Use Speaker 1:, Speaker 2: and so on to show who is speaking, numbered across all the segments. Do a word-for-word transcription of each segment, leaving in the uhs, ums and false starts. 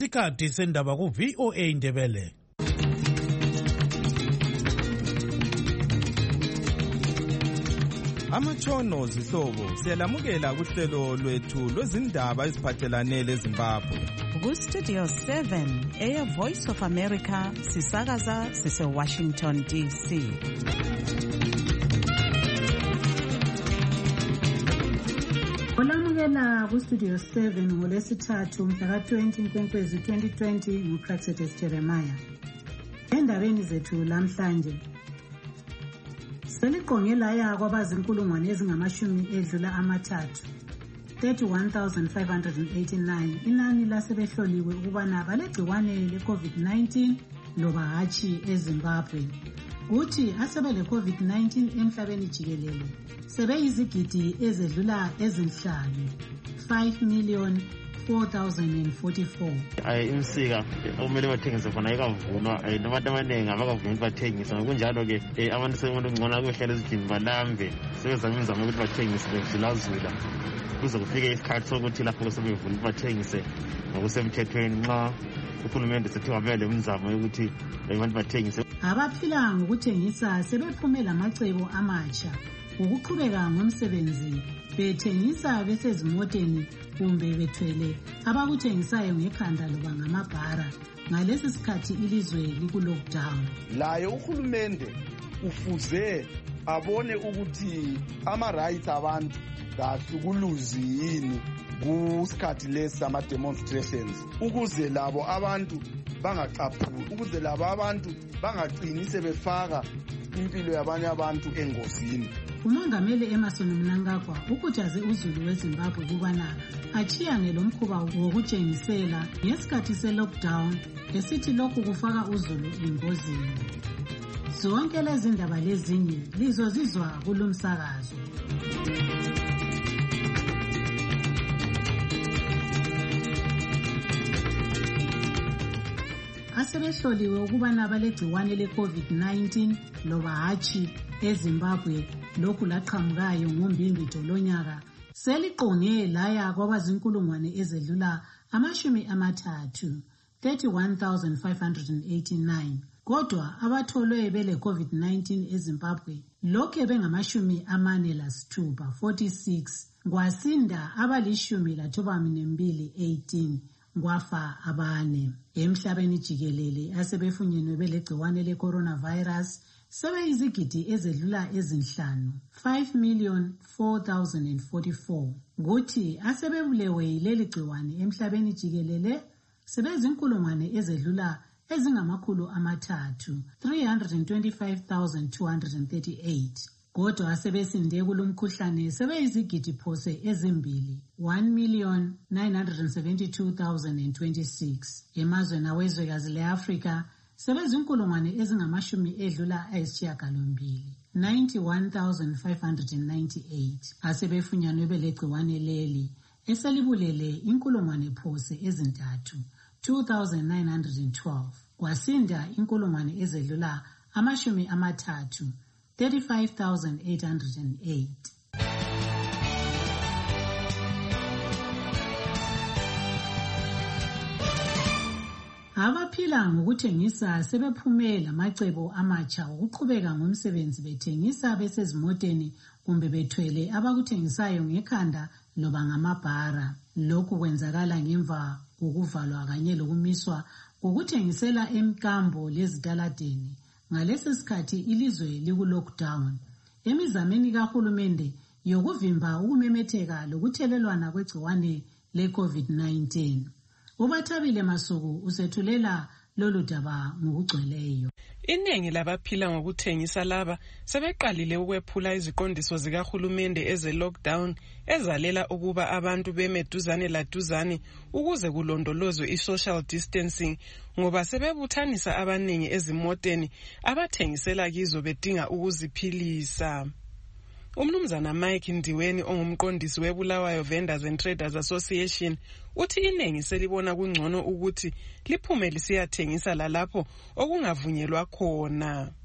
Speaker 1: Isikhathi sendaba ku V O A Ndebele.
Speaker 2: Amatshono zihlobo siyalamukela kuhlelo lwethu lwezindaba eziphathelane leZimbabwe.
Speaker 3: Ku Studio seven, Air Voice of America, sisakaza sise Washington D C.
Speaker 4: Olamukela ku Studio seven ngolesithathu mhla twenty Nkwenkwezi twenty twenty nguPraxedes Jeremiah. Endabeni zethu lamhlanje seliqonge laya kwabazinkulungwane ezingamashumi edlula amathathu thirty-one thousand five hundred eighty-nine inani lasebehloliwe ukubana balegciwane le-COVID nineteen loba hatshi eZimbabwe. Uthi asebele COVID nineteen emhlabeni jikelele sebeyizigidi ezedlula ezinhlanu five million four thousand forty-four.
Speaker 5: Ayi imsika okumele bathengise khona ayikavunwa abantu abaningi abakavuni bathengisa ngokunjalo ke abantu sebona ngcono kuhlala ezidini balambe sebezama imizamo ukuthi bathengise bezilazula kuze kufike isikhathi sokuthi lapho sebevuna bathengise ngokusemthethweni nxa uhulumende sethe wabele imizamo yokuthi abantu bathengise.
Speaker 4: Abaphila ngokuthengisa sebephume lamacebo amatsha ukuqhubeka ngomsebenzi bethengisa besezimoteni kumbe bethwele abakuthengisayo ngekhanda loba ngamabhara. Ngalesi sikhathi ilizwe liku-lockdown.
Speaker 6: Laye uhulumende ufuze abone ukuthi ama-rights abantu kahlukuluzi yini kusikhathi lesi sama-demonstrations ukuze labo abantu bangacaphuli, ukuze labo abantu bangagcini sebefaka impilo yabanye abantu engozini.
Speaker 4: Umongameli Emmerson Mnangagwa ukhuthaze uzulu weZimbabwe ukubana achiyane lo mkhuba wokutshengisela ngesikhathi se-lockdown esithi lokhu kufaka uzulu engozini. Zonke lezi ndaba lezinye lizozizwa kulomsakazo. Asebehloliwe ukubana balegciwane le-COVID nineteen loba hatshi eZimbabwe lokhu laqhamukayo ngoMbimbi lonyaka seliqonge laya kwabazinkulungwane ezedlula amashumi amathathu thirty-one thousand five hundred eighty-nine. Kodwa abatholwe bele COVID nineteen eZimbabwe lokhe bengamashumi amane lasithupha forty-six, kwasinda abalishumi lathoba minembili eighteen, kwafa abane. Emhlabeni jikelele asebefunyenwe belegciwane le-coronavirus sebeyizigidi ezedlula ezinhlanu five million four thousand forty-four. Kuthi asebebulewe yileli gciwane emhlabeni jikelele sebezinkulungwane ezedlula ezingamakhulu amathathu three hundred twenty-five thousand two hundred thirty-eight. Kodwa asebesinde kulomkhuhlane sebeyizigidi phose ezimbili one million nine hundred seventy-two thousand twenty-six. Emazweni awezwekazi le-Afrika sebezinkulungwane ezingamashumi edlula ayisishiyagalombili ninety-one thousand five hundred ninety-eight. Asebefunyanwe belegciwane leli eselibulele inkulungwane phose ezintathu two thousand nine hundred twelve. Kwasinda inkulungwane ezedlula amashumi amathathu thirty-five thousand eight hundred eight. Abaphila ngokuthengisa sebephume lamacebo amatsha ukuqhubeka ngomsebenzi bethengisa besezimoteni kumbe bethwele abakuthengisayo ngekhanda loba ngamabhara. Lokhu kwenzakala ngemva kokuvalwa kanye lokumiswa kokuthengisela emkambo lezitaladeni. Ngalesi sikhathi ilizwe liku-lockdown emizameni kahulumende yokuvimba ukumemetheka lokuthelelwana kwegciwane le-COVID nineteen. Ubathabile Masuku usethulela lolu daba ngokugcweleyo.
Speaker 7: Iningi labaphila ngokuthengisa laba sebeqalile ukwephula iziqondiso zikahulumende eze-lockdown ezalela ukuba abantu bemeduzane laduzane ukuze kulondolozwe i-social distancing ngoba sebebuthanisa abaningi ezimoteni abathengisela kizo bedinga ukuziphilisa. Umnumzana Mike Ndiweni ongumqondisi weBulawayo Vendors and Traders Association uthi iningi selibona kungcono ukuthi liphume lisiyathengisa lalapho okungavunyelwa khona.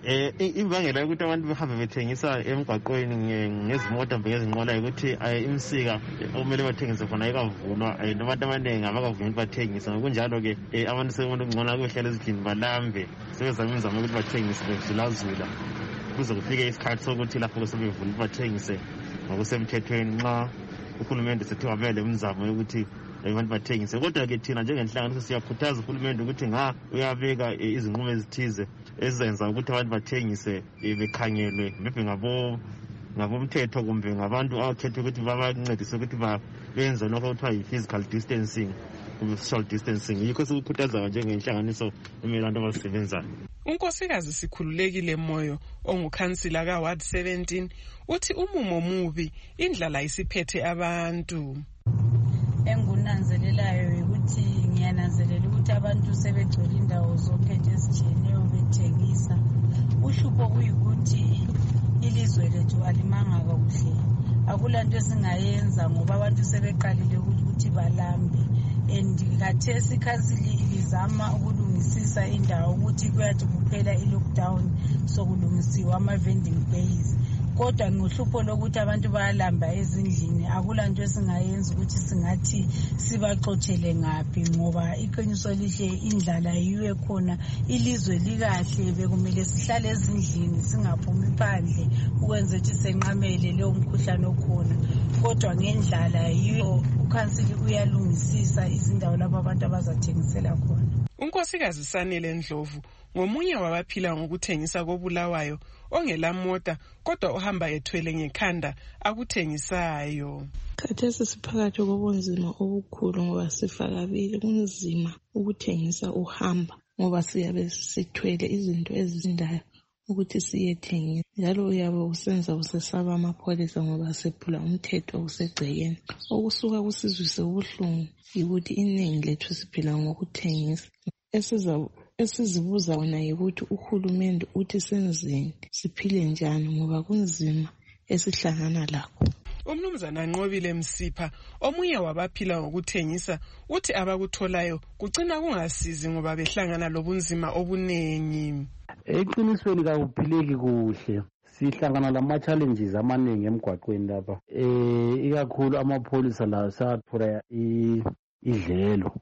Speaker 5: Eh imbangela yokuthi abantu behambe bethengisa emgwaqweni ngezimoto ngezinqola ukuthi imsika okumele bathengise khona ayikavunwa abantu abaningi abakavuni bathengisa ngokunjalo ke abantu sebona ukungcola kuhlala ezindlini balambe sebezama imizamo ukuthi bathengise bezulazula kuze kufike isikhathi sokuthi lapho sebevuna bathengise ngokusemthethweni nxa uhulumende sethe wabele umzamo yokuthi abantu bathengise. Kodwa ke thina njengenhlangano siyakhuthaza uhulumende ukuthi nga uyabeka izinqumo ezithize ezenza ukuthi abantu bathengise bekhangelwe mbe ngabo ngabomthetho kumbe ngabantu abakhethe ukuthi babancedise ukuthi benze lokho okuthiwa yi-physical distancing kumbe social distancing. Yikho sikukhuthaza njengenhlanganiso emelanto abasebenzayo.
Speaker 7: Unkosikazi Sikhululekile Moyo ongukhansila ka Ward seventeen uthi umumo mubi indlala isiphethe abantu.
Speaker 8: Engunanzelelayo ukuthi ngiyananzelela ukuthi abantu sebegcwele indawo zonke ezitshiyeneyo bethengisa. Uhlupho kuyikuthi ilizwe lethu alimanga kakuhle. Akulanto esingayenza ngoba abantu sebeqalile ukuthi balambe. Endikathesi ikhansili lizama ukulungisisa indawo ukuthi kuyathi kuphela i-lockdown sokulungisiwa ama-vending bays. Kodwa ngohlupho lokuthi abantu bayalamba ezindlini akulanto esingayenza ukuthi singathi sibaxothele ngaphi ngoba iqiniso lihle indlala yiwe khona ilizwe likahle bekumele sihlale ezindlini singaphumi phandle ukwenza ukuthi senqamele leyo mkhuhlane okhona. Kodwa ngendlala yiyo ukhansili uyalungisisa izindawo lapho abantu abazathengisela khona.
Speaker 7: Unkosikazi Sanele Ndlovu ngomunye wabaphila ngokuthengisa koBulawayo ongela mota kodwa uhamba ethwele ngekhanda akuthengisayo.
Speaker 9: Khathesi siphakathi kobunzima obukhulu ngoba sifakabili kunzima ukuthengisa uhamba ngoba siyabe sithwele izinto ezizindayo ukuthi siyethengisa njalo uyabe usenza usesaba amapholisa ngoba sephula umthetho usegcekeni. Okusuka kusizwise ubuhlungu yikuthi iningi lethu siphila ngokuthengisa. Esiza esizibuza wona yikuthi uhulumende uthi senzeni siphile njani ngoba kunzima esihlangana lakho.
Speaker 7: Umnumzana Nqobile Msipha omunye wabaphila ngokuthengisa uthi abakutholayo kugcina kungasizi ngoba behlangana lobunzima obunengi.
Speaker 10: Eqinisweni kakuphileki kuhle. Sihlangana lama challenges amaningi emgwaqweni lapha. Eh ikakhulu amapholisa la sathola idlelo.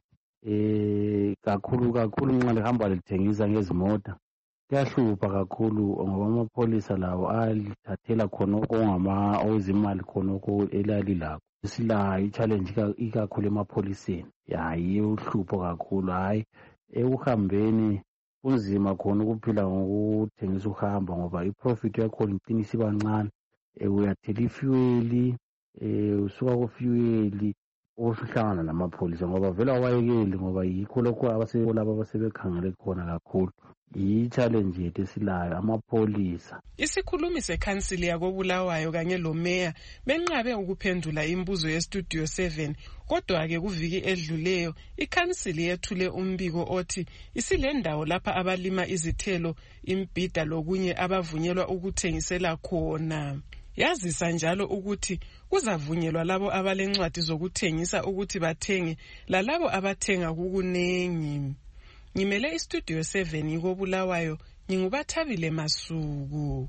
Speaker 10: Eh kakhulu kakhulu nxa lihamba lithengisa ngezimota kuyahlupha kakhulu ngoba amapholisa lawo alithathela khona okungama ozimali khona oko elali lakho. Silayo i-challenge ikakhulu emapholiseni. Hayi uhlupho kakhulu hayi ekuhambeni kunzima khona ukuphila ngokuthengisa uhamba ngoba i-profit yakhona iqinisa ibancane. Uyathela ifuel eh usuka ku fuel usuhlangana namapholisa ngoba vela awayekeli ngoba yikho lokho abasebolabo abasebekhangele khona kakhulu. I-challenge yethu esilayo amapholisa.
Speaker 7: Isikhulumi sekhansili yakoBulawayo kanye lomeya benqabe ukuphendula imbuzo yestudio seven kodwa ke kuviki edluleyo ikhansili yethule umbiko othi isilendawo lapha abalima izithelo imbhida lokunye abavunyelwa ukuthengisela khona. Yazisa njalo ukuthi kuzavunyelwa labo abalencwadi zokuthengisa ukuthi bathenge lalabo abathenga kukunengi. Ngimele istudio seven yikoBulawayo ngingubathabile Masuku.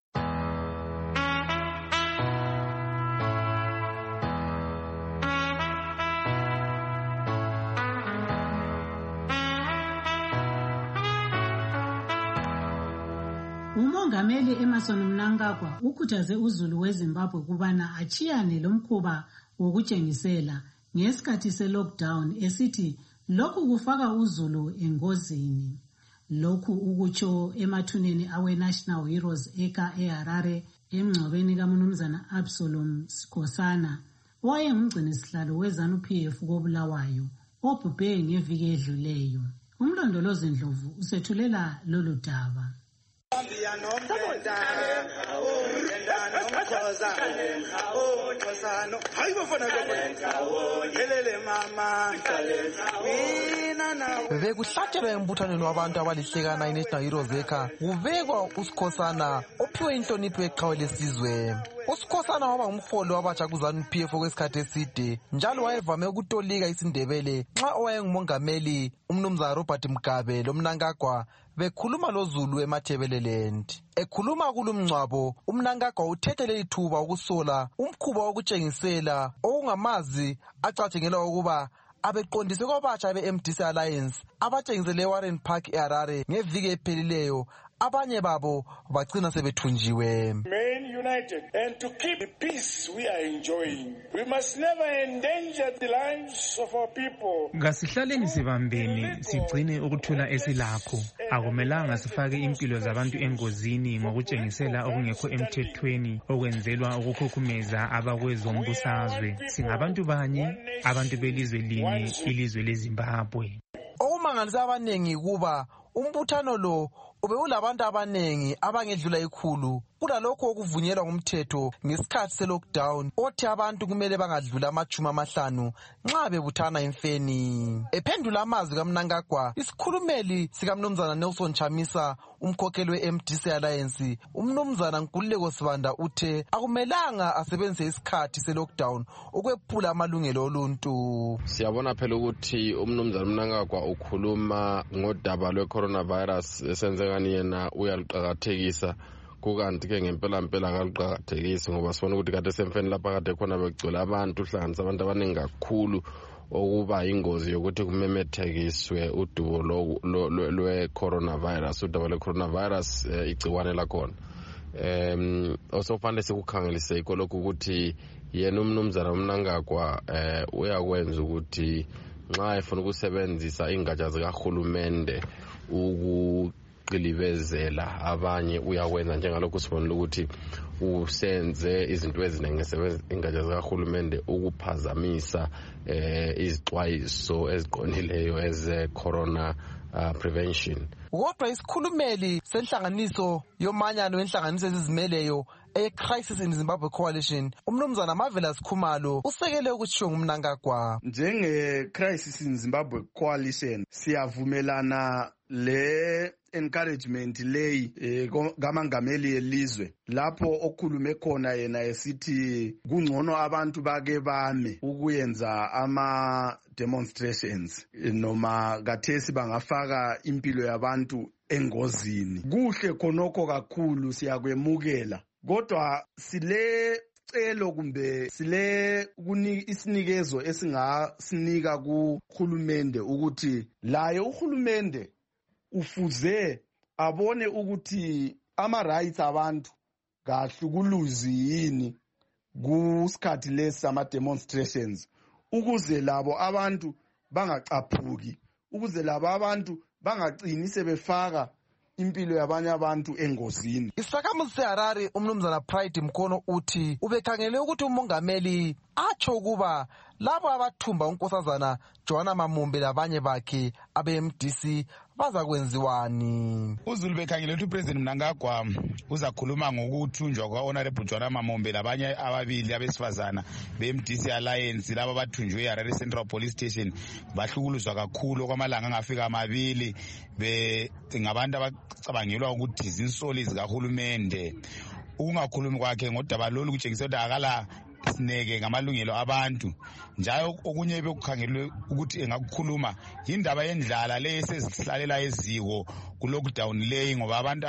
Speaker 4: Umongameli Emmerson Mnangagwa ukhuthaze uZulu weZimbabwe kubana achiyane lomkhuba wokutshengisela ngesikhathi se-lockdown esithi lokhu kufaka uZulu engozini. Lokhu ukutsho emathuneni awe-National Heroes eka eHarare emngcwabeni kaMnumzana Absalom Sikhosana owayengumgcinisihlalo we-ZANU-P F koBulawayo obhubhe ngeviki edluleyo. Umlondolozi Ndlovu usethulela lolu daba.
Speaker 11: Hayi bafana ke helele mama mina na Bekuhlatshelwa embuthanweni wabantu abalihlekana iNational Heroes Acre kubekwa uSikhosana ophiwe inhlonipho yeqhawe lesizwe. uSikhosana waba ngumholi wabatsha kuZANU-P F okwesikhathi eside njalo wayevame ukutolika isiNdebele nxa owayengumongameli umnumzana Robert Mugabe loMnangagwa bekhuluma loZulu eMathebeleland. Ekhuluma kulumngcwabo, uMnangagwa uthethe leli thuba ukusola umkhuba wokutshengisela okungamazi acatshengelwa ukuba abeqondise kwabatsha be-M D C Alliance abatshengisele Warren Park eHarare ngeviki ephelileyo, abanye babo bagcina sebethunjiwe.
Speaker 12: Remain united and to keep the peace we are enjoying. We must never endanger the lives of our people.
Speaker 13: Kasihlaleni sibambeni sigcine ukuthula esilakho. Akumelanga sifake impilo zabantu engozini ngokutshengisela okungekho emthethweni okwenzelwa ukukhukhumeza abakwezombusazwe. Singabantu banye, abantu belizwe linye, ilizwe leZimbabwe.
Speaker 11: Okumangalisa abanengi kuba umbuthano lo ube ulabantu abanengi abangedlula ikhulu kulalokho okuvunyelwa ngumthetho ngesikhathi se-lockdown othi abantu kumele bangadlula amachumi amahlanu nxa bebuthana emfeni. Ephendula amazwi kaMnangagwa, isikhulumeli sikamnumzana Nelson Chamisa, umkhokheli we-M D C Alliance, umnumzana Nkululeko Sibanda uthe akumelanga asebenzise isikhathi se-lockdown ukwephula amalungelo oluntu.
Speaker 14: Siyabona phela ukuthi umnumzana Mnangagwa ukhuluma ngodaba lwe-coronavirus esenzekani yena uyaliqakathekisa. Kukanti ke ngempela mpela akaluqakathekisi ngoba sifuna ukuthi kade semfeni lapha kade khona begcwele abantu, uhlanganisa abantu abaningi kakhulu okuba ingozi yokuthi kumemethekiswe udubo lwe-coronavirus, udaba lwe-coronavirus igciwane lakhona. Um osofanele sikukhangelise ikolokhu ukuthi yena umnumzana Mnangagwa uyakwenza ukuthi nxa efuna ukusebenzisa ingatsha zikahulumende uku qilivezela abanye uyakwenza njengalokho sibonile ukuthi usenze izinto eziningi ngesebenza ingatsha zikahulumende ukuphazamisa eh izixwayiso eziqonileyo eze corona uh, prevention.
Speaker 11: Kodwa isikhulumeli senhlanganiso yomanyano wenhlanganiso ezizimeleyo e-Crisis in Zimbabwe Coalition, umnumzana Marvelous Khumalo usekele ukutshiwo ngumNangagwa.
Speaker 6: Njenge-Crisis in Zimbabwe Coalition siyavumelana le encouragement leyi eh, kamangameli elizwe lapho okhulume khona yena esithi kungcono abantu bake bame ukuyenza ama demonstrations noma kathesi bangafaka impilo yabantu engozini. Kuhle khonokho kakhulu, siyakwemukela. Kodwa sile celo kumbe sile isinikezo esingasinika kuhulumende ukuthi laye uhulumende ufuze abone ukuthi ama rights abantu kahlukuluzi yini kusikhathi lesi ama demonstrations, ukuze labo abantu bangacaphuki, ukuze labo abantu bangacini sebefaka impilo yabanye abantu engozini.
Speaker 11: Isakhamuzi seHarare umnumzana Pride Mkhono uthi ubekhangele ukuthi umongameli atsho kuba labo abathumba unkosazana Joanna Mamumbe labanye bakhe abe-M D C baza kwenziwani.
Speaker 15: uZulu bekhangele ukuthi uPresident Mnangagwa uzakhuluma ngokuthunjwa kwa-Honorable Joanna Mamumbe labanye ababili abesifazana be-M D C Alliance laba bathunjwe eHarare Central Police Station bahlukuluzwa kakhulu kwamalanga angafika amabili be ngabantu abacabangelwa ukuthi zinsoli zikahulumende. Ukungakhulumi kwakhe ngodaba lolu kutshengisa ukuthi akala sineke ngamalungelo abantu, njalo okunye bekukhangelwe ukuthi engakukhuluma indaba yendlala le esesihlalela eziko ku lockdown leyi ngoba abantu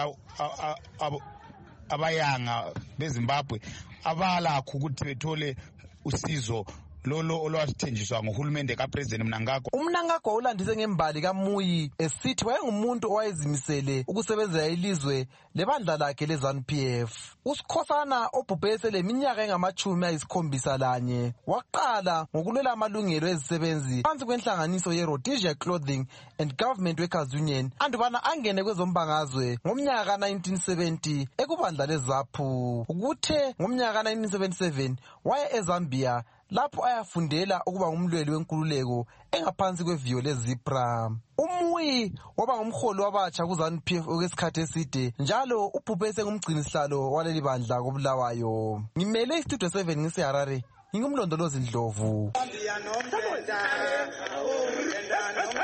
Speaker 15: abayanga beZimbabwe abalakho ukuthi bethole usizo lolo olwathenjiswa ngohulumende kaPresident Mnangagwa.
Speaker 11: UMnangagwa ulandise ngembali kaMuyi esithi wayengumuntu owayezimisele ukusebenzela ilizwe lebandla lakhe leZANU-P F. uSikhosana obhubhese leminyaka engamachumi ayisikhombisa lanye waqala ngokulwela amalungelo ezisebenzi phansi kwenhlanganiso ye-Rhodesia Clothing and Government Workers Union andubana angene kwezombangazwe ngomnyaka ka nineteen seventy ekubandla leZAPU. Kuthe ngomnyaka ka nineteen seventy-seven waye eZambia lapho ayafundela ukuba ngumlweli wenkululeko engaphansi kweviyo leZipra. Umuyi waba ngumholi wabatsha kuZANU-P F okwesikhathi eside njalo ubhubhese ngumgcinisihlalo waleli bandla koBulawayo. Ngimele iStudio seven ngiseHarare, ngingumlondolozi Ndlovu.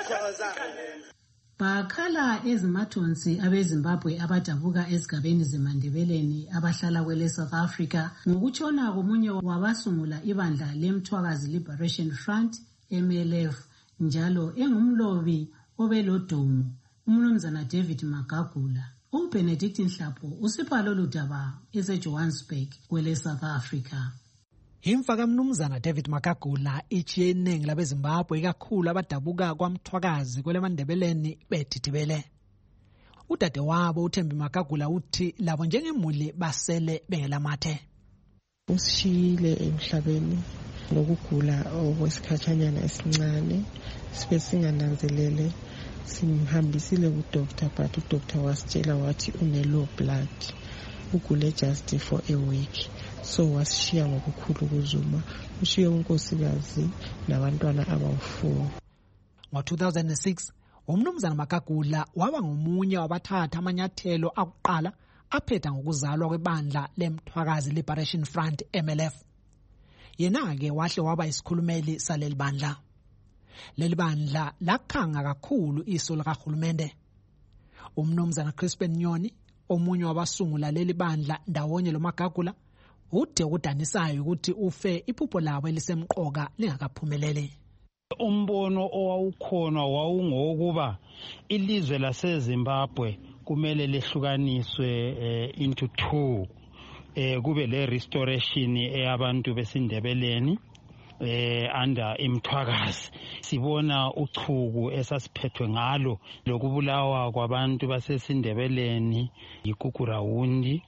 Speaker 4: bakhala ezimathonsi abezimbabwe abadabuka ezigabeni zemandebeleni abahlala kwele South Africa ngokutshona komunye wabasungula ibandla lemthwakazi Liberation Front M L F njalo engumlobi obelodumo umnumzana David Magagula. uBenedict Nhlapho usipha lolu daba eseJohannesburg kwele South Africa.
Speaker 16: Imfa kaMnumzana David Magagula ichiye iningi labeZimbabwe ikakhulu abadabuka kwamthwakazi kwele mandebeleni bedidibele. Udade wabo uThembi Magagula uthi labo njengemuli basele bengelamathe.
Speaker 17: Usishiyile emhlabeni lokugula okwesikhatshanyana esincane sibe singananzelele simhambisile ku-doctor but u-doctor wasitshela wathi une-low blood ugule just for a week so wasishiya ngokukhulu ukuzuma ushiye unkosikazi nabantwana abawu-four.
Speaker 16: Ngo-two thousand six umnumzana Magagula waba ngomunye wabathatha amanyathelo akuqala aphetha ngokuzalwa kwebandla lemthwakazi Liberation Front M L F. Yena-ke wahle waba isikhulumeli saleli bandla. Leli bandla lakhanga kakhulu iso likahulumende. Umnumzana Crispin Nyoni omunye wabasungula leli bandla ndawonye lo Magagula ude ukudanisayo ukuthi ufe iphupho labo elisemqoka lingakaphumeleli.
Speaker 18: Umbono owawukhona wawungokuba ilizwe laseZimbabwe kumele lehlukaniswe uh, into two eh kube le restoration eyabantu besindebeleni eh under imthwakazi. Sibona uchuku esasiphethwe ngalo lokubulawa kwabantu basesindebeleni ikukurawundi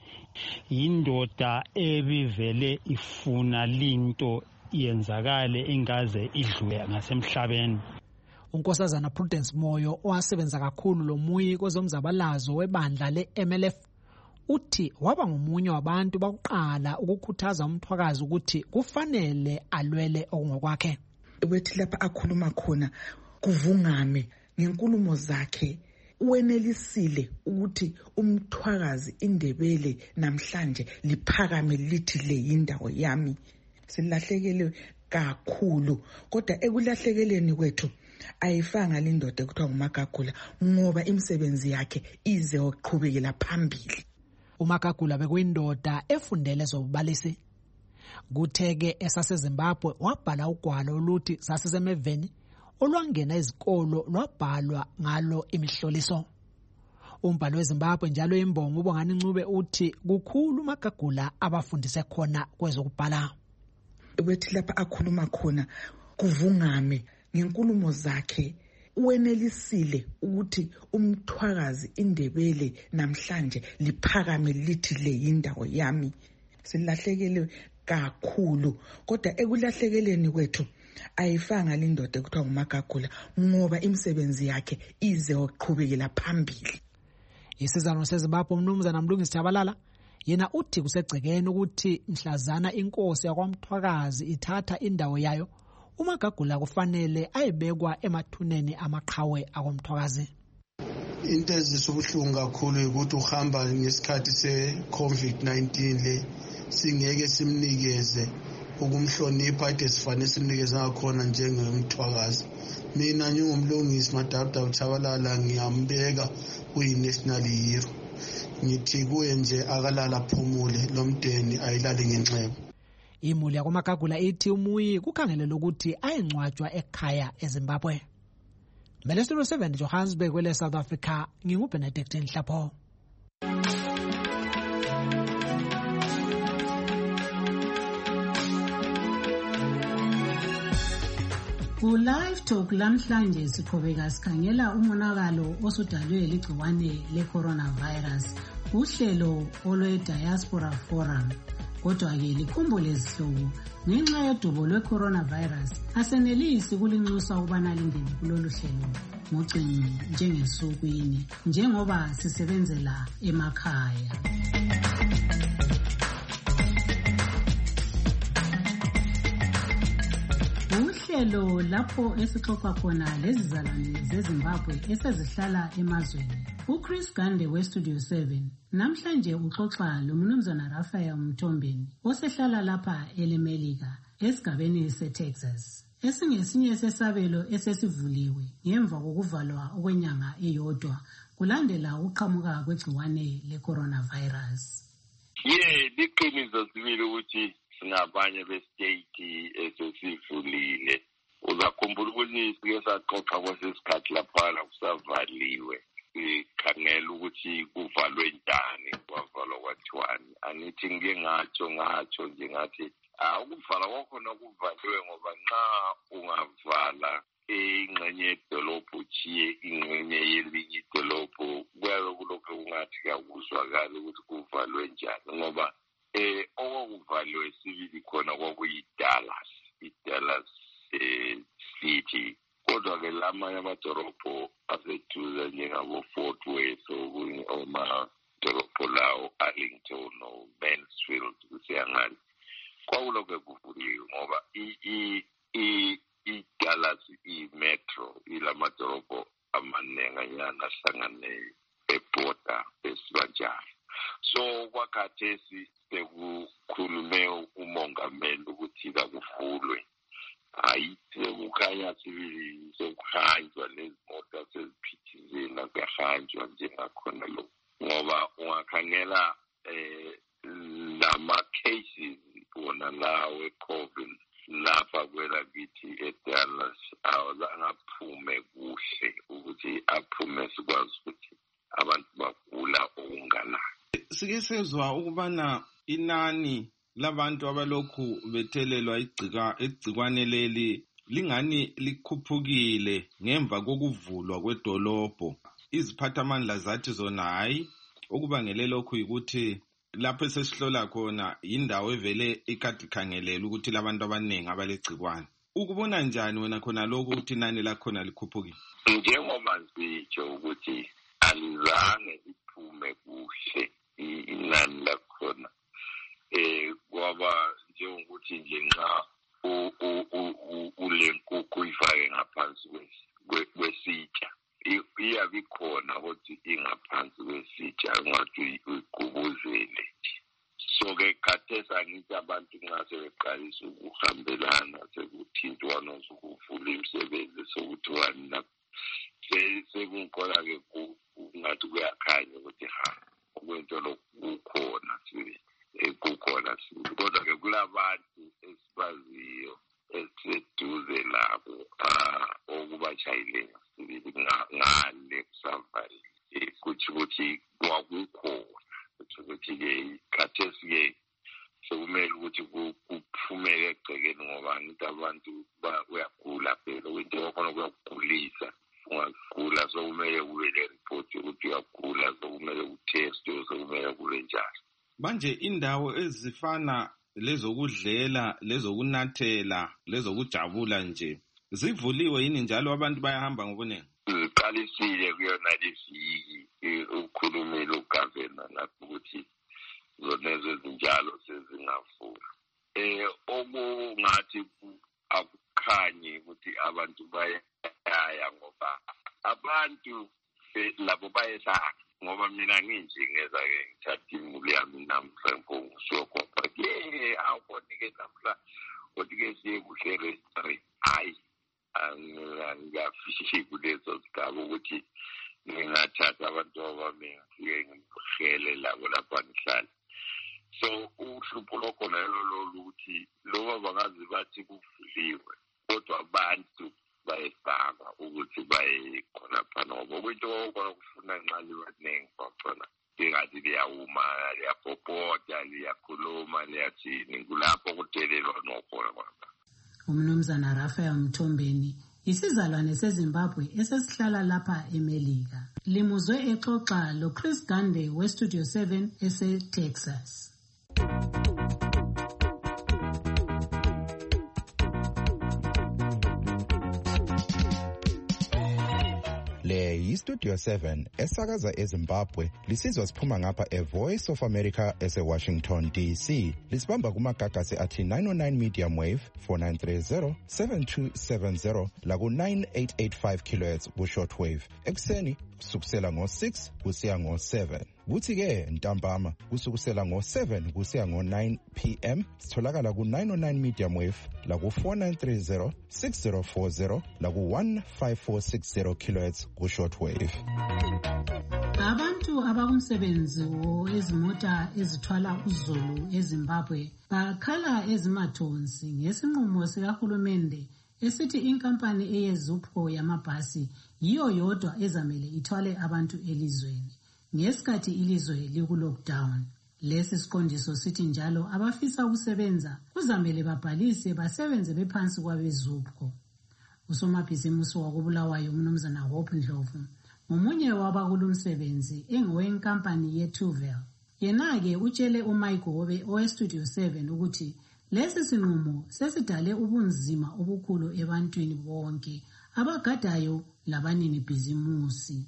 Speaker 18: indoda ebivele ifuna linto yenzakale ingaze idlule ngasemhlabeni.
Speaker 16: Unkosazana Prudence Moyo owasebenza kakhulu lomuyi kwezomzabalazo webandla le-M L F uthi waba ngomunye wabantu bakuqala ukukhuthaza umthwakazi ukuthi kufanele alwele okungokwakhe.
Speaker 17: Wethi lapha akhuluma khona kuvungame ngenkulumo zakhe uwenelisile ukuthi umthwakazi indebele namhlanje liphakame lithi le indawo yami. Silahlekele kakhulu kodwa ekulahlekeleni kwethu ayifanga lindoda ekuthiwa nguMagagula ngoba imisebenzi yakhe ize oqhubekela phambili.
Speaker 16: uMagagula bekuyindoda efundele zobubalisi. Kutheke esaseZimbabwe wabhala ugwalo oluthi sasesemeveni olwangena izikolo lwabhalwa ngalo imihloliso. Umbhalo weZimbabwe njalo imbongo uBongani Ncube uthi kukhulu uMagagula abafundise khona kwezokubhala.
Speaker 17: Wethi lapha akhuluma khona kuvungame ngenkulumo zakhe uwenelisile ukuthi umthwakazi indebele namhlanje liphakame lithi le indawo yami. Silahlekele kakhulu kodwa ekulahlekeleni kwethu ayifanga lindoda ekuthiwa nguMagagula ngoba imisebenzi yakhe ize oqhubekela phambili.
Speaker 16: Isizano seZimbabwe umnumzana Mlungisi Tshabalala yena uthi kusegcekeni ukuthi mhlazana inkosi yakwamthwakazi ithatha indawo yayo uMagagula kufanele ayibekwa emathuneni amaqhawe akomthwakazi.
Speaker 19: Into ezisubuhlungu kakhulu ukuthi uhamba ngesikhathi se-COVID nineteen le singeke simnikeze ukumhlonipha ade sifanele simnikeze ngakhona njengemthwakazi. Mina ngingumlungisi Madabda Tshabalala ngiyambeka kuyi-national hero. Ngithi kuye nje akalala phumule lomdeni ayilali ngenxeba.
Speaker 16: Imuli yakwamagagula ithi umuyi kukhangelele ukuthi ayengcwatshwa ekhaya eZimbabwe. Melesilo seven Johannesburg kwele South Africa nginguBenedict Nhlapho.
Speaker 4: Ku-Live Talk lamhlanje siqhubeka sikhangela umonakalo osudalwe ligciwane le-coronavirus uhlelo olwe-Diaspora Forum. Kodwa-ke likhumbule izihlobo ngenxa yodubo lwe-coronavirus asenelisi kulinxusa ukubana lingene kulolu hlelo ngocingo njengensukwini njengoba sisebenzela emakhaya. Uhlelo lapho esixoxa khona lezizalwane zeZimbabwe esezihlala emazweni. uChris Gande weStudio seven namhlanje uxoxa loMnumzana Raphael Mthombeni osehlala lapha eLemelika esigabeni seTexas. Esingesinye sesabelo esesivuliwe ngemva kokuvalwa okwenyanga eyodwa kulandela ukuqhamuka kwegciwane le-coronavirus.
Speaker 20: Ye, liqiniso sibili ukuthi singabanye be-state esesivulile. Uzakhumbula ukuthi sike saxoxa kwesisikhathi laphana kusavaliwe. Sikhangela ukuthi kuvalwe njani, kwavalwa kwathiwani. Angithi ngike ngatsho ngatsho nje ngathi ukuvala kwakhona kuvaliwe ngoba nxa ungavala ingxenye yedolobho uchiye ingxenye yelinye idolobho kuyabe kulokhu kungathi kuyakuzwakala ukuthi kuvalwe njani ngoba um okwakuvaliwe sibili khona kwakuyi-Dallas i-Dallas um city kodwa-ke lamanye amadolobho aseduze njengabo-Fort Worth okunye amadolobho lawo Arlington o-Mansfield kusiyangani kwakulokhu kuvuliwe ngoba i-Dallas i-metro ilamadolobho amanenganyana ahlangane eborder esibanjalo. So kwakhathesi sekukhulume umongameli ukuthi kakuvulwe. Hayi sekukhanya sibili sekuhanjwa lezimoto seziphithizela kuyahanjwa njengakhona lokhu ngoba ungakhangela um lama-cases wona lawo e-COVID lapha kwelakithi eDallas awazangaphume kuhle ukuthi aphume sikwazi ukuthi abantu bagula okunganani.
Speaker 2: Sike sezwa ukubana inani labantu abalokhu bethelelwa igcikwane leli lingani likhuphukile ngemva kokuvulwa kwedolobho. Iziphathamandla zathi zona hayi okubangele lokhu ukuthi lapho sesihlola khona indawo evele ikhathi khangelela ukuthi labantu abaningi abalegcikwane. Ukubona njani wena khona lokho ukuthi inani lakhona likhuphukile?
Speaker 20: Njengoba sitsho ukuthi alizange liphume kuhle inani lakhona um kwaba njengokuthi nje nxa ule nkukhu uyifake ngaphansi kwesitsha iyabe ikhona kodwa ingaphansi kwesitsha ungathi uyigubuzele. So-ke khathesi angithi abantu nxa sebeqalisa ukuhambelana sekuthintwana sokuvula imisebenzi sokuthiwani lapho sekunkola-ke kungathi kuyakhanya ukuthi ha okwento lokhu kukhona sibili kukhona sibili kodwa-ke kulabantu esibaziyo esiseduze labo okubatshayileyo sibili ngale kusavalile kuthi ukuthi kwakukhona kuthi ukuthi-ke khathesi-ke sekumele ukuthi kuphumele egcekeni ngoba ngithi abantu uyagula phela kwento yakhona kuyakugulisa ungagula sokumele kube le-report yokuthi uyagula sokumele kutheste sokumele kube njalo.
Speaker 2: Manje indawo ezifana lezokudlela lezokunathela lezokujabula nje zivuliwe yini njalo abantu bayahamba ngobunengi?
Speaker 20: Ziqalisile kuyona leviki ukhulumile ugavana lapho ukuthi zonezo ezinjalo sezingavula. Um okungathi akukhanyi ukuthi abantu bayaya ngoba abantu labo bayesaba ngoba mina nginje ngeza-ke ngithatha imuli yami namhla ngisuyokhopha ye awuboni-ke namhla kodwa-ke siye kuhle e-restaurant hhayi angikafishi kulezo zigaba ukuthi ngingathatha abantu abami ngifike ngihele labo lapha ngihlala. So uhlupho lokhona lelo lolu ukuthi loba bangazi bathi kuvuliwe kodwa abantu bayesaba ukuthi baye khona phana ngoba kwinto kokona kufuna nxali baningi bakhona lingathi liyawuma liyabhobhoda liyakhuluma liyathini kulapho kudelelwa nokhona khona.
Speaker 4: Umnumzana Raphael Mthombeni isizalwane seZimbabwe esesihlala lapha eMelika limuzwe exoxa loChris Gande weStudio seven ese-Texas.
Speaker 21: Le yiStudio seven esakaza eZimbabwe lisizwa siphuma ngapha eVoice of America ese-Washington D C. Lisibamba kumagagasi athi nine oh nine medium wave four nine three zero seven two seven zero laku nine eight eight five kilohertz ku short wave. Ekuseni kusukisela ngo six kusiya ngo seven. kuthi-ke ntambama kusukusela ngo-seven kusiya ngo-nine p m sitholakala ku-nine oh nine medium wave laku-four nine three zero six zero four zero laku-one five four six zero kilohertz ku-short wave.
Speaker 4: Abantu abakumsebenzi wezimota ezithwala uzulu eZimbabwe bakhala ezimathonsi ngesinqumo sikahulumende esithi inkampani eyezupho yamabhasi yiyo yodwa ezamele ithwale abantu elizweni ngesikhathi ilizwe liku-lockdown. Lesi siqondiso sithi njalo abafisa ukusebenza kuzamele babhalise basebenze bephansi kwabezupho. Usomabhizimusi wakubulawayo uMnumzana Hope Ndlovu ngomunye wabakulumsebenzi engowenkampani yeTuvel. Yena-ke utshele uMayigobe owestudio seven ukuthi lesi sinqumo sesidale ubunzima obukhulu ebantwini bonke abagadayo labanini bhizimusi.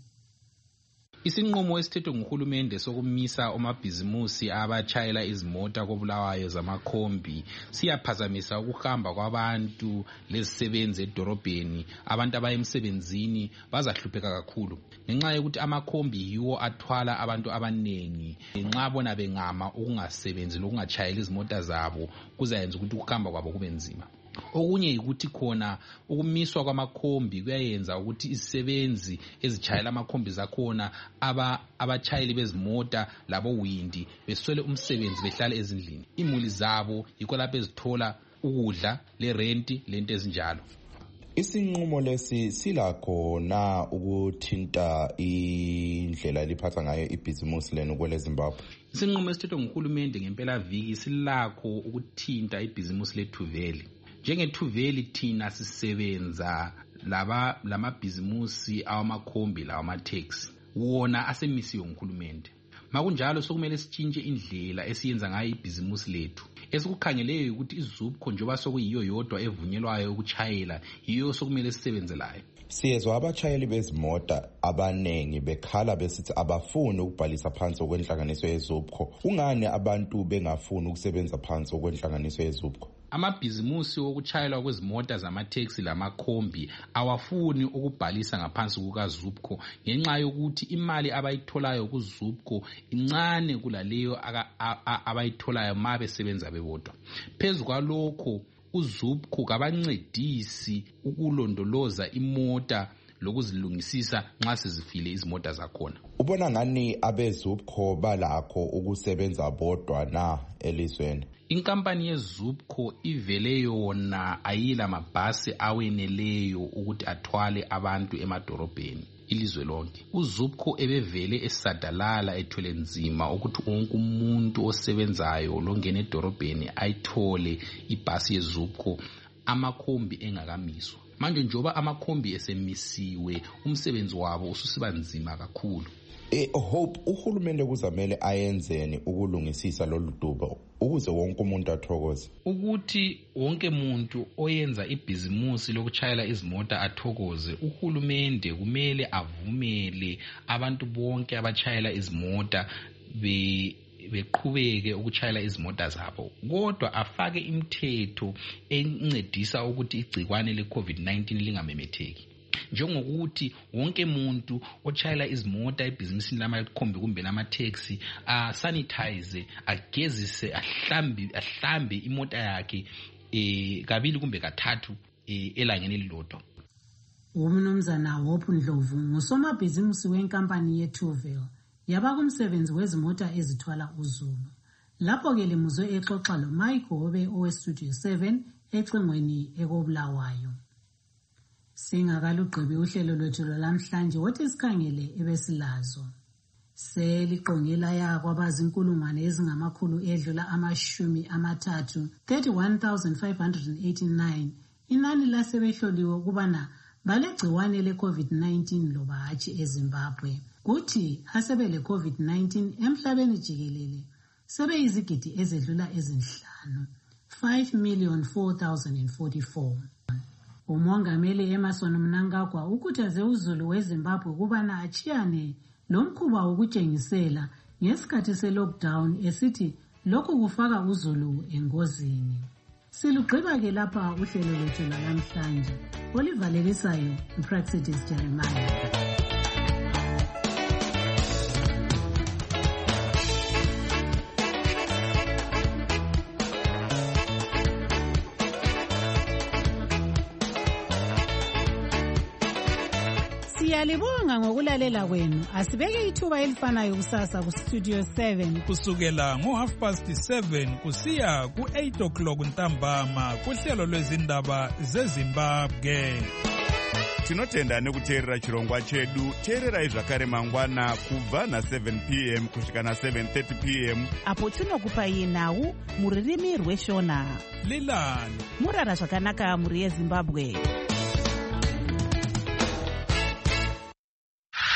Speaker 1: Isinqumo esithethwe nguhulumende sokumisa omabhizimusi abatshayela izimota kobulawayo zamakhombi siyaphazamisa ukuhamba kwabantu lezisebenzi edorobheni. Abantu abaya emsebenzini bazahlupheka kakhulu ngenxa yokuthi amakhombi yiwo athwala abantu abanengi. Nxa bona bengama ukungasebenzi lokungatshayela izimota zabo kuzayenza ukuthi ukuhamba kwabo kube nzima. Okunye yikuthi khona ukumiswa kwamakhombi kuyayenza ukuthi izisebenzi ezitshayela amakhombi zakhona aba abatshayeli bezimota labo windi beswele umsebenzi behlale ezindlini. Imuli zabo yikho lapho ezithola ukudla le renti lento ezinjalo.
Speaker 21: Isinqumo lesi silakho na ukuthinta indlela eliphatha ngayo ibhizimusi lenu kwele Zimbabwe?
Speaker 1: Isinqumo esithethwe nguhulumende ngempela viki silakho ukuthinta ibhizimusi leTuvel. NjengeTuvel thina sisebenza laba lamabhizimusi awamakhombi lawamateksi wona asemisiwe nguhulumende. Makunjalo sokumele sitshintshe indlela esiyenza ngayo ibhizimusi lethu. Esikukhangeleyo ukuthi izupho njoba sokuyiyo yodwa evunyelwayo ukutshayela yiyo sokumele sisebenzelayo.
Speaker 21: Siyezwa abatshayeli bezimota abanengi bekhala besithi abafuni ukubhalisa phansi okwenhlanganiso yezupho. Kungani abantu bengafuni ukusebenza phansi okwenhlanganiso yezupho?
Speaker 1: Amabhizimusi okutshayelwa kwezimota zamateksi lamakhombi awafuni ukubhalisa ngaphansi kukaZupco ngenxa yokuthi imali abayitholayo kuZupco incane kulaleyo abayitholayo ma besebenza bebodwa. Phezu kwalokho uZupco kabancedisi ukulondoloza imota lokuzilungisisa nxa sezifile izimota zakhona.
Speaker 21: Ubona ngani abeZupco balakho ukusebenza bodwa na elizweni?
Speaker 1: Inkampani yeZupco ivele yona ayila mabhasi aweneleyo ukuthi athwale abantu emadorobheni ilizwe lonke. uZupco ebevele esadalala ethwele nzima ukuthi wonke umuntu osebenzayo longena edorobheni ayithole ibhasi yeZupco amakhombi engakamiswa. Manje njoba amakhombi esemisiwe umsebenzi wabo ususiba nzima kakhulu.
Speaker 21: E Hope uhulumende kuzamele ayenzeni ukulungisisa lolu dubo ukuze wonke umuntu athokoze?
Speaker 1: Ukuthi wonke umuntu oyenza ibhizimusi lokutshayela izimota athokoze, uhulumende kumele avumele abantu bonke abatshayela izimota be beqhubeke ukutshayela izimota zabo, kodwa afake imithetho encedisa ukuthi igcikwane leCovid nineteen lingamemetheki. Njengokuthi wonke umuntu otshayela izimota ebhizinisini lamakhombi kumbe lamateksi a sanitize, agezise, ahlambe ahlambe imota yakhe eh kabili kumbe kathathu eh elangeni elilodwa.
Speaker 4: Umnumzana Hope Ndlovu ngusomabhizimusi wenkampani yeTuvel yabakumsebenzi wezimota ezithwala uzulu. Lapho ke lemuzwe exoxa lo Mayigobe owestudio seven ecingweni ekobulawayo. Singakalugqibi uhlelo lwethu lwalamhlanje wothi sikhangele ebesilazo. Seliqongela yakwabazi inkulungwane ezingamakhulu edlula amashumi amathathu thirty-one thousand five hundred eighty-nine inani lasebehloliwe ukubana balegciwane leCovid nineteen loba hatshi eZimbabwe. Kuthi asebele COVID nineteen emhlabeni jikelele sebeyizigidi ezedlula ezinhlanu five million four thousand forty-four. Umongameli Emerson Mnangagwa ukhuthaze uzulu weZimbabwe kubana achiyane lomkhuba wokutshengisela ngesikhathi selockdown esithi lokhu kufaka uzulu engozini. Silugqiba ke lapha uhlelo lwethu namhlanje. Olivalelisayo uPraxitis Jeremiah. Siyalibonga ngokulalela kwenu. Asibeke ithuba elifanayo kusasa ku Studio seven
Speaker 3: kusukela ngo half past seven kusiya ku eight o'clock ntambama kuhlelo lwezindaba zeZimbabwe.
Speaker 22: Tinotenda nekuteerera chirongwa chedu. Teererai zvakare mangwana kubva na seven p m kusvika na seven thirty p m
Speaker 23: apo tinokupai nhau muririmi rweshona.
Speaker 3: Lilani
Speaker 23: murara zvakanaka muri yeZimbabwe.